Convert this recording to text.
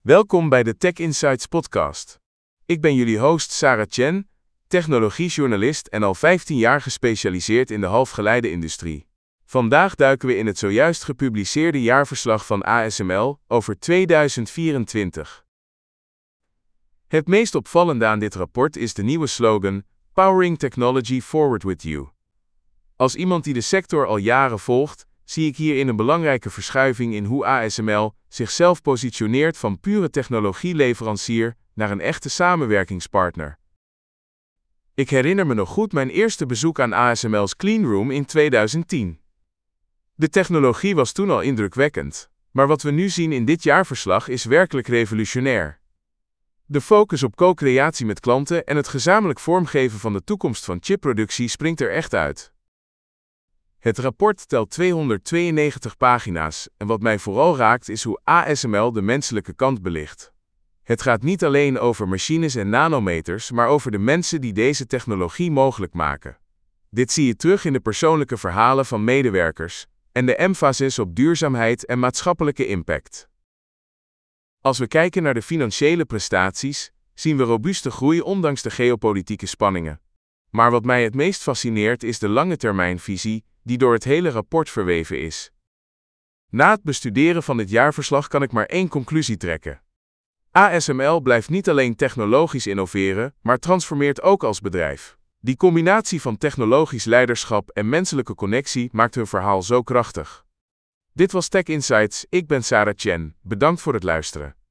Welkom bij de Tech Insights podcast. Ik ben jullie host Sarah Chen, technologiejournalist en al 15 jaar gespecialiseerd in de halfgeleidenindustrie. Vandaag duiken we in het zojuist gepubliceerde jaarverslag van ASML over 2024. Het meest opvallende aan dit rapport is de nieuwe slogan Powering Technology Forward with You. Als iemand die de sector al jaren volgt, zie ik hierin een belangrijke verschuiving in hoe ASML zichzelf positioneert van pure technologieleverancier naar een echte samenwerkingspartner. Ik herinner me nog goed mijn eerste bezoek aan ASML's Cleanroom in 2010. De technologie was toen al indrukwekkend, maar wat we nu zien in dit jaarverslag is werkelijk revolutionair. De focus op co-creatie met klanten en het gezamenlijk vormgeven van de toekomst van chipproductie springt er echt uit. Het rapport telt 292 pagina's en wat mij vooral raakt is hoe ASML de menselijke kant belicht. Het gaat niet alleen over machines en nanometers, maar over de mensen die deze technologie mogelijk maken. Dit zie je terug in de persoonlijke verhalen van medewerkers en de emphasis op duurzaamheid en maatschappelijke impact. Als we kijken naar de financiële prestaties, zien we robuuste groei ondanks de geopolitieke spanningen. Maar wat mij het meest fascineert is de langetermijnvisie, die door het hele rapport verweven is. Na het bestuderen van dit jaarverslag kan ik maar één conclusie trekken. ASML blijft niet alleen technologisch innoveren, maar transformeert ook als bedrijf. Die combinatie van technologisch leiderschap en menselijke connectie maakt hun verhaal zo krachtig. Dit was Tech Insights, ik ben Sarah Chen, bedankt voor het luisteren.